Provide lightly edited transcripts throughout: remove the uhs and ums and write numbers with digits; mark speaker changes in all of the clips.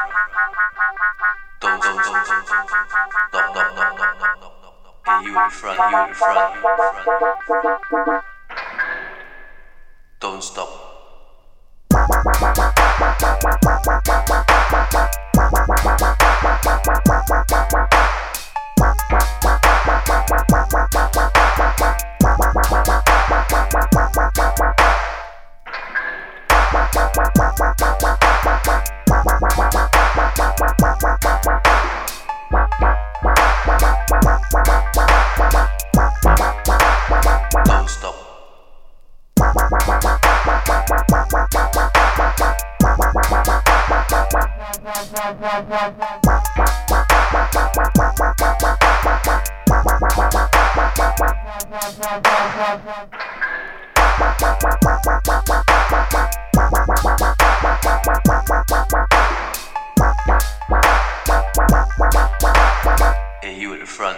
Speaker 1: Don't stop, stop, stop, stop, stop, stop. Hey, you in the front, you in the front, you in the front. Don't stop. Don't stop. Hey, you in the front.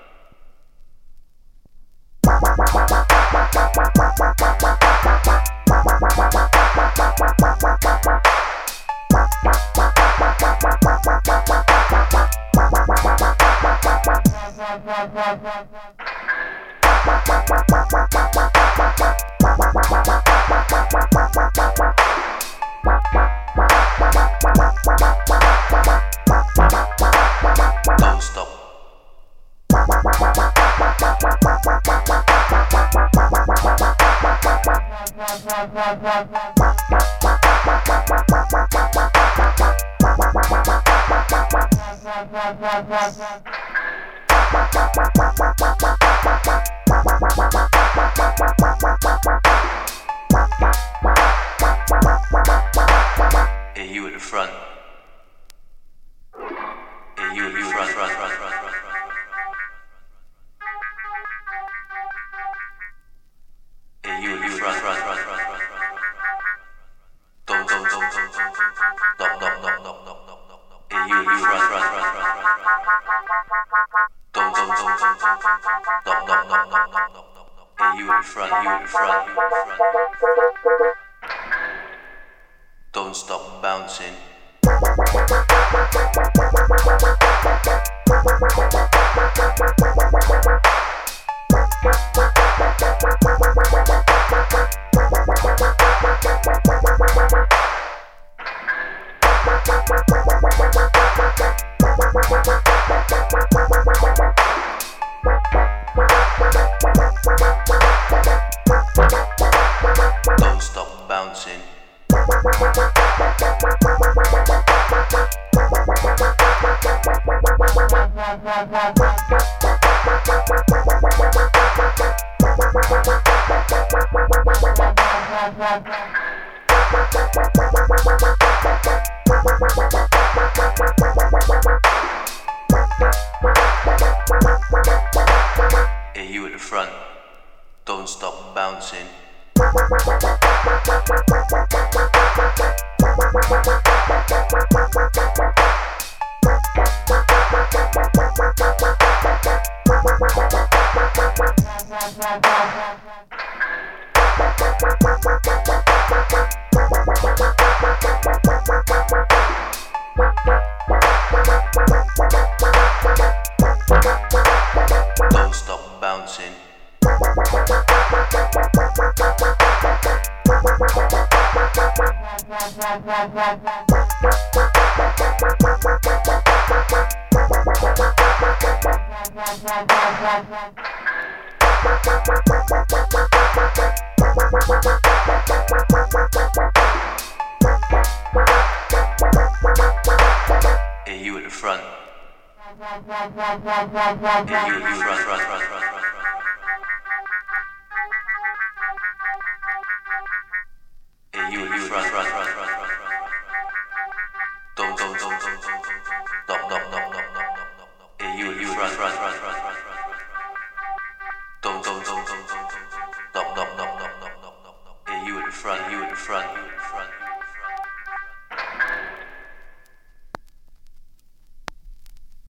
Speaker 1: Don't stop. Hey, you in the front. Hey, you in the front, front, front, front, front, front. Hey, you in the front, front, front, front, front, front. Don't stop, stop, stop, stop, stop. Hey, you in the front, front, front, front, front, front. Don't stop, stop, stop, stop, stop. Hey, you in the front, you in the front, you in the front. Don't stop bouncing. Don't stop bouncing. Hey, you in the front. Don't stop bouncing. Don't stop bouncing. Hey, you in the front. Hey, you in the front, front, front, front, front. Hey, you in the front, front, front, front, front. Don't